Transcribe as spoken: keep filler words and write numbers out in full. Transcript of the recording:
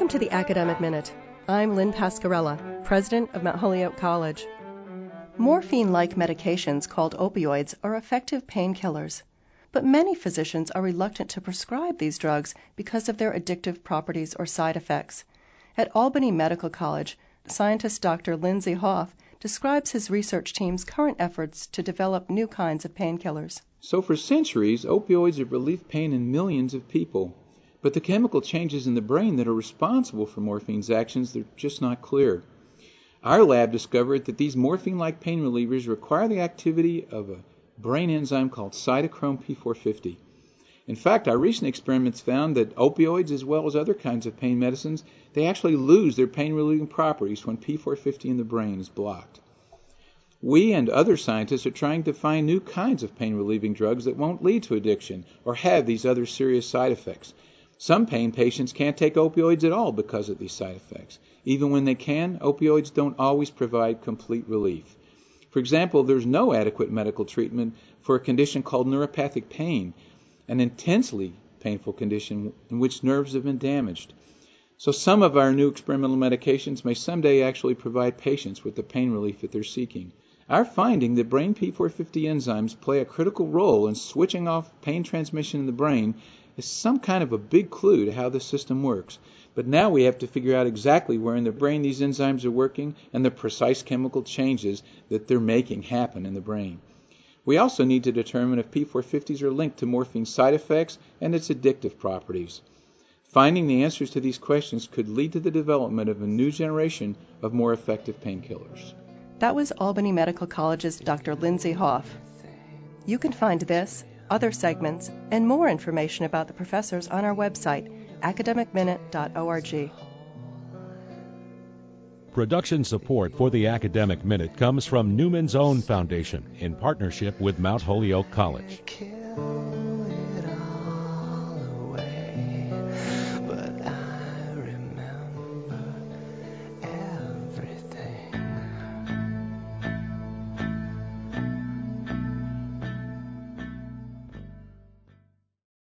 to the Academic Minute. I'm Lynn Pascarella, president of Mount Holyoke College. Morphine-like medications called opioids are effective painkillers, but many physicians are reluctant to prescribe these drugs because of their addictive properties or side effects. At Albany Medical College, scientist Doctor Lindsay Hoff describes his research team's current efforts to develop new kinds of painkillers. So for centuries, opioids have relieved pain in millions of people. But the chemical changes in the brain that are responsible for morphine's actions, they're just not clear. Our lab discovered that these morphine-like pain relievers require the activity of a brain enzyme called cytochrome P four fifty. In fact, our recent experiments found that opioids, as well as other kinds of pain medicines, they actually lose their pain-relieving properties when P four fifty in the brain is blocked. We and other scientists are trying to find new kinds of pain-relieving drugs that won't lead to addiction or have these other serious side effects. Some pain patients can't take opioids at all because of these side effects. Even when they can, opioids don't always provide complete relief. For example, there's no adequate medical treatment for a condition called neuropathic pain, an intensely painful condition in which nerves have been damaged. So some of our new experimental medications may someday actually provide patients with the pain relief that they're seeking. Our finding that brain P four fifty enzymes play a critical role in switching off pain transmission in the brain is some kind of a big clue to how the system works. But now we have to figure out exactly where in the brain these enzymes are working and the precise chemical changes that they're making happen in the brain. We also need to determine if P four fifties are linked to morphine side effects and its addictive properties. Finding the answers to these questions could lead to the development of a new generation of more effective painkillers. That was Albany Medical College's Doctor Lindsay Hoff. You can find this, other segments, and more information about the professors on our website, academic minute dot org. Production support for the Academic Minute comes from Newman's Own Foundation in partnership with Mount Holyoke College.